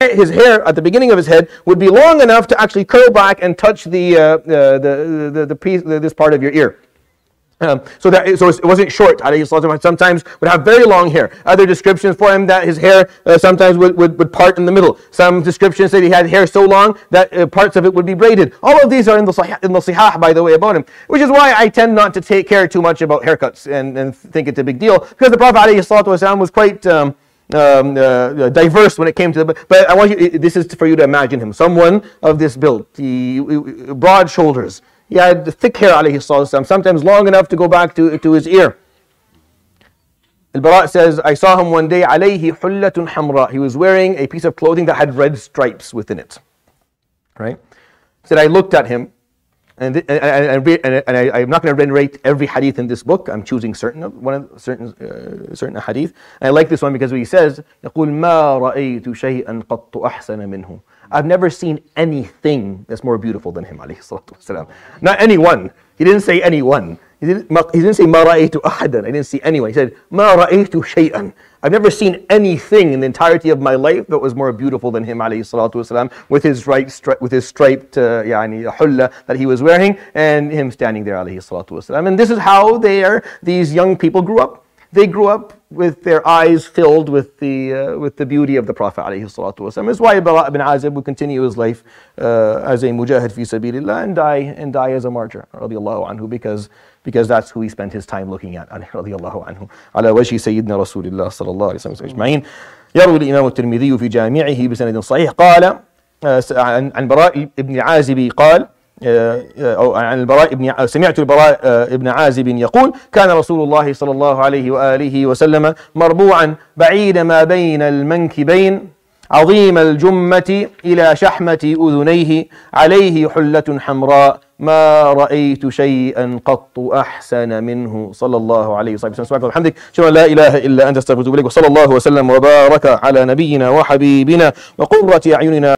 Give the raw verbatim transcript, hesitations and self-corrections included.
his hair at the beginning of his head would be long enough to actually curl back and touch the, uh, uh, the, the, the piece, the, this part of your ear. Um, so that so it wasn't short. Sometimes would have very long hair. Other descriptions for him that his hair uh, sometimes would, would, would part in the middle. Some descriptions say he had hair so long that uh, parts of it would be braided. All of these are in the sahih, in the sihah, by the way, about him. Which is why I tend not to take care too much about haircuts and, and think it's a big deal, because the Prophet ﷺ was quite um, um, uh, diverse when it came to the. But I want you. This is for you to imagine him. Someone of this build, the broad shoulders. He had thick hair, alayhi salatu, sometimes long enough to go back to, to his ear. Al-Bara says, I saw him one day, alayhi hullatun hamra. He was wearing a piece of clothing that had red stripes within it. Right? He said, I looked at him, and, and, and, and, and I, I'm not going to narrate every hadith in this book. I'm choosing certain one of certain uh, certain hadith. And I like this one because he says, يقول ما رأيت شيئا قط أحسن منه. I've never seen anything that's more beautiful than him, alayhi salatu wasalam. Not anyone. He didn't say anyone. He didn't, he didn't say مَا رَأَيْتُ أَحَدًا. I didn't see anyone. He said مَا رَأَيْتُ شَيْئًا. I've never seen anything in the entirety of my life that was more beautiful than him, alayhi salatu wasalam, with his right stri- with his striped uh, yani, hulla that he was wearing, and him standing there, alayhi salatu wasalam. And this is how they are, these young people grew up. They grew up with their eyes filled with the uh, with the beauty of the Prophet alayhi salatu wasallam. That's why Bara ibn Azib would continue his life uh, as a mujahid fi sabilillah and die and die as a martyr radiallahu anhu, because because that's who he spent his time looking at radiallahu anhu. Ala wajhi sayyidina Rasulillah sallallahu alayhi wa sallam ajma'in. يروي الإمام الترمذي في جامعه بسند صحيح قال عن براء ابن عازب قال أو عن البراء ابن سمعت البراء ابن عازب يقول كان رسول الله صلى الله عليه وآله وسلم مربوعا بعيد ما بين المنكبين عظيم الجمة إلى شحمة أذنيه عليه حلة حمراء ما رأيت شيئا قط أحسن منه صلى الله عليه وسلم. سبحانك وبحمدك أشهد أن لا إله إلا أنت أستغفرك وأتوب إليك وصلى الله وسلم وبارك على نبينا وحبيبنا وقرة أعيننا